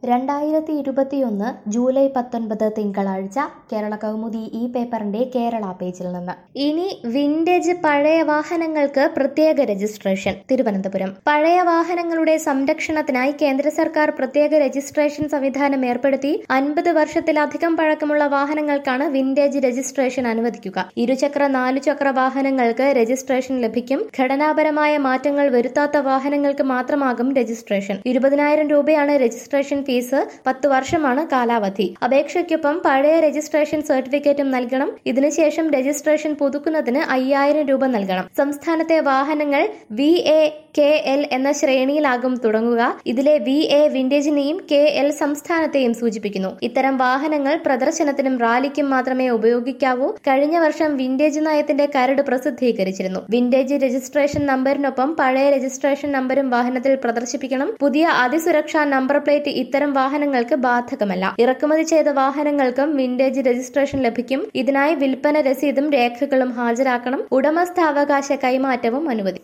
2021 July 19 തിങ്കളാഴ്ച കേരള കൗമുദി ഈ പേപ്പറിന്റെ കേരള പേജിൽ നിന്ന്. ഇനി വിന്റേജ് പഴയ വാഹനങ്ങൾക്ക് പ്രത്യേക രജിസ്ട്രേഷൻ. തിരുവനന്തപുരം. പഴയ വാഹനങ്ങളുടെ സംരക്ഷണത്തിനായി കേന്ദ്ര സർക്കാർ പ്രത്യേക രജിസ്ട്രേഷൻ സംവിധാനം ഏർപ്പെടുത്തി 50 വർഷത്തിലധികം പഴക്കമുള്ള വാഹനങ്ങൾക്കാണ് വിന്റേജ് രജിസ്ട്രേഷൻ അനുവദിക്കുക. ഇരുചക്ര നാലുചക്ര വാഹനങ്ങൾക്ക് രജിസ്ട്രേഷൻ ലഭിക്കും. ഘടനാപരമായ മാറ്റങ്ങൾ വരുത്താത്ത വാഹനങ്ങൾക്ക് മാത്രമാകും രജിസ്ട്രേഷൻ. 20,000 രൂപയാണ് രജിസ്ട്രേഷൻ ഫീസ്. 10 വർഷമാണ് കാലാവധി. അപേക്ഷയ്ക്കൊപ്പം പഴയ രജിസ്ട്രേഷൻ സർട്ടിഫിക്കറ്റും നൽകണം. ഇതിനുശേഷം രജിസ്ട്രേഷൻ പുതുക്കുന്നതിന് 5,000 രൂപ നൽകണം. സംസ്ഥാനത്തെ വാഹനങ്ങൾ VA KL എന്ന ശ്രേണിയിലാകും തുടങ്ങുക. ഇതിലെ VA വിന്റേജിനെയും KL സംസ്ഥാനത്തെയും സൂചിപ്പിക്കുന്നു. ഇത്തരം വാഹനങ്ങൾ പ്രദർശനത്തിനും റാലിക്കും മാത്രമേ ഉപയോഗിക്കാവൂ. കഴിഞ്ഞ വർഷം വിന്റേജ് നയത്തിന്റെ കരട് പ്രസിദ്ധീകരിച്ചിരുന്നു. വിന്റേജ് രജിസ്ട്രേഷൻ നമ്പറിനൊപ്പം പഴയ രജിസ്ട്രേഷൻ നമ്പരും വാഹനത്തിൽ പ്രദർശിപ്പിക്കണം. പുതിയ അതിസുരക്ഷാ നമ്പർ പ്ലേറ്റ് ഇത്തരം വാഹനങ്ങൾക്ക് ബാധകമല്ല. ഇറക്കുമതി ചെയ്ത വാഹനങ്ങൾക്കും വിന്റേജ് രജിസ്ട്രേഷൻ ലഭിക്കും. ഇതിനായി വിൽപ്പന രസീതും രേഖകളും ഹാജരാക്കണം. ഉടമസ്ഥാവകാശ കൈമാറ്റവും അനുവദിക്കും.